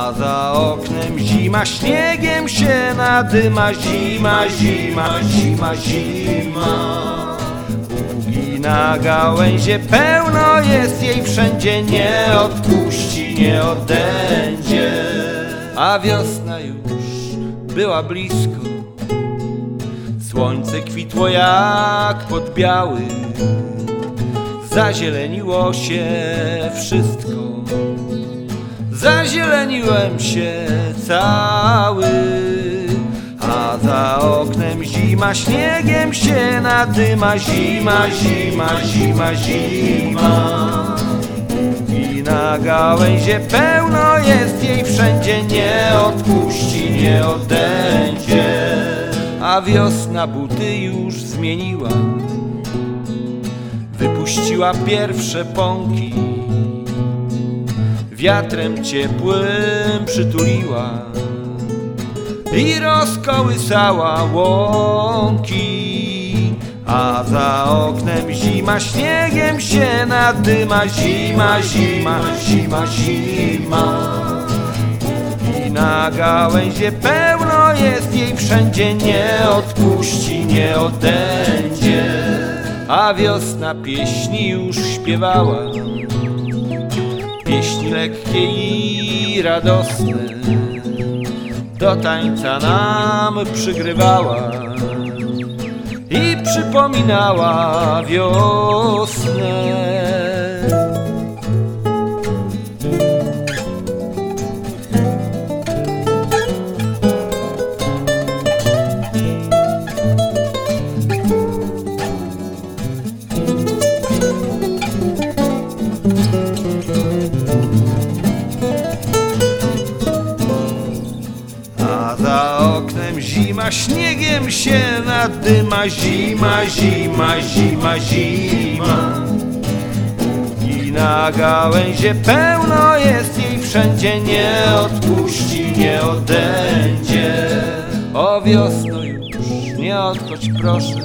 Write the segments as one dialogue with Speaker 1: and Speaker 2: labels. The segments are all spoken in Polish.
Speaker 1: a za oknem zima śniegiem się nadyma. Zima, zima, zima, zima. Ugina gałęzie, pełno jest jej wszędzie, nie odpuści, nie odędzie. A wiosna już była blisko, słońce kwitło jak podbiały, zazieleniło się wszystko, zazieleniłem się cały. A za oknem zima śniegiem się nadyma. Zima, zima, zima, zima. I na gałęzie pełno jest jej wszędzie, nie odpuści, nie odędzie. A wiosna buty już zmieniła, wypuściła pierwsze pąki, wiatrem ciepłym przytuliła i rozkołysała łąki. A za oknem zima śniegiem się nadyma. Zima, zima, zima, zima. I na gałęzie pełno jest jej wszędzie, nie odpuści, nie odędzie. A wiosna pieśni już śpiewała, pieśni lekkie i radosne, do tańca nam przygrywała i przypominała wiosnę. Za oknem zima śniegiem się nadyma. Zima, zima, zima, zima. I na gałęzie pełno jest jej wszędzie, nie odpuści, nie odędzie. O wiosno już nie odchodź proszę,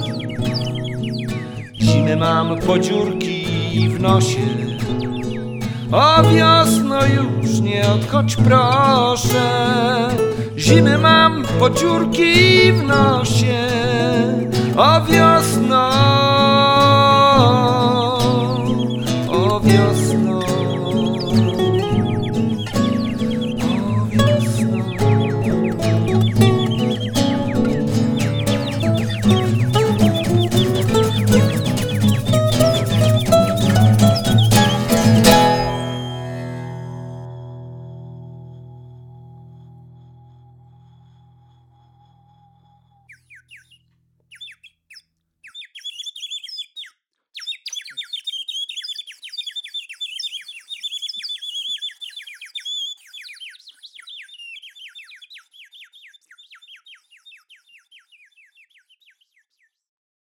Speaker 1: zimy mam po dziurki w nosie. O wiosno już nie odchodź proszę, zimy mam po dziurki w nosie. O wiosno